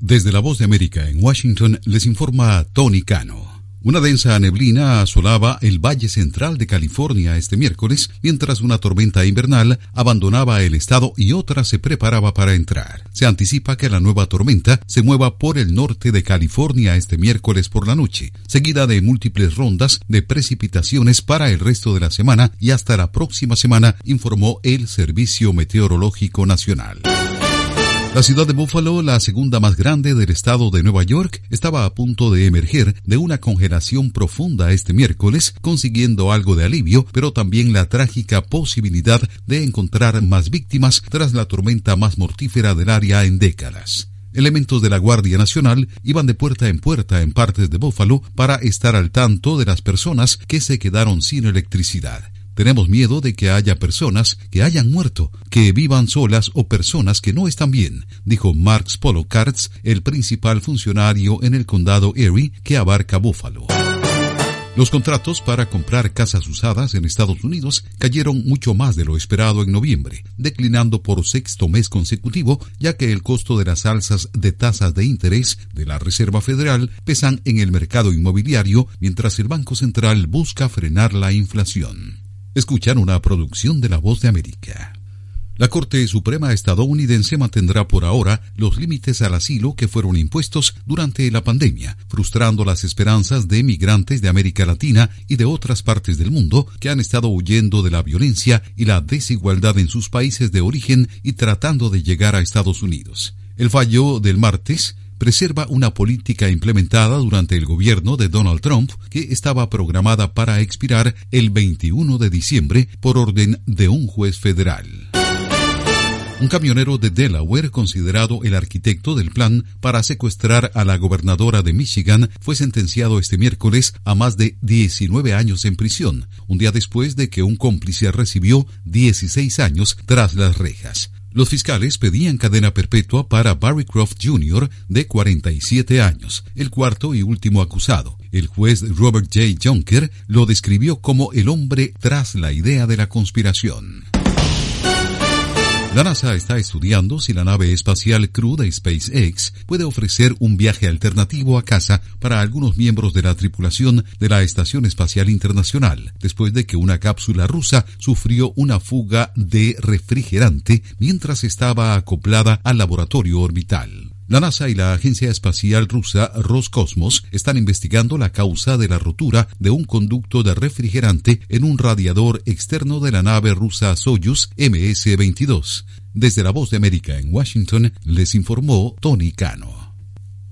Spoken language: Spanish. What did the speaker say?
Desde la Voz de América en Washington les informa Tony Cano. Una densa neblina asolaba el Valle Central de California este miércoles, mientras una tormenta invernal abandonaba el estado y otra se preparaba para entrar. Se anticipa que la nueva tormenta se mueva por el norte de California este miércoles por la noche, seguida de múltiples rondas de precipitaciones para el resto de la semana y hasta la próxima semana, informó el Servicio Meteorológico Nacional. La ciudad de Buffalo, la segunda más grande del estado de Nueva York, estaba a punto de emerger de una congelación profunda este miércoles, consiguiendo algo de alivio, pero también la trágica posibilidad de encontrar más víctimas tras la tormenta más mortífera del área en décadas. Elementos de la Guardia Nacional iban de puerta en partes de Buffalo para estar al tanto de las personas que se quedaron sin electricidad. Tenemos miedo de que haya personas que hayan muerto, que vivan solas o personas que no están bien, dijo Mark Spolokarts, el principal funcionario en el condado Erie que abarca Buffalo. Los contratos para comprar casas usadas en Estados Unidos cayeron mucho más de lo esperado en noviembre, declinando por sexto mes consecutivo, ya que el costo de las alzas de tasas de interés de la Reserva Federal pesan en el mercado inmobiliario, mientras el Banco Central busca frenar la inflación. Escuchan una producción de La Voz de América. La Corte Suprema estadounidense mantendrá por ahora los límites al asilo que fueron impuestos durante la pandemia, frustrando las esperanzas de migrantes de América Latina y de otras partes del mundo que han estado huyendo de la violencia y la desigualdad en sus países de origen y tratando de llegar a Estados Unidos. El fallo del martes preserva una política implementada durante el gobierno de Donald Trump que estaba programada para expirar el 21 de diciembre por orden de un juez federal. Un camionero de Delaware, considerado el arquitecto del plan para secuestrar a la gobernadora de Michigan, fue sentenciado este miércoles a más de 19 años en prisión, un día después de que un cómplice recibió 16 años tras las rejas. Los fiscales pedían cadena perpetua para Barry Croft Jr., de 47 años, el cuarto y último acusado. El juez Robert J. Junker lo describió como el hombre tras la idea de la conspiración. La NASA está estudiando si la nave espacial Crew de SpaceX puede ofrecer un viaje alternativo a casa para algunos miembros de la tripulación de la Estación Espacial Internacional, después de que una cápsula rusa sufrió una fuga de refrigerante mientras estaba acoplada al laboratorio orbital. La NASA y la agencia espacial rusa Roscosmos están investigando la causa de la rotura de un conducto de refrigerante en un radiador externo de la nave rusa Soyuz MS-22. Desde la Voz de América en Washington les informó Tony Cano.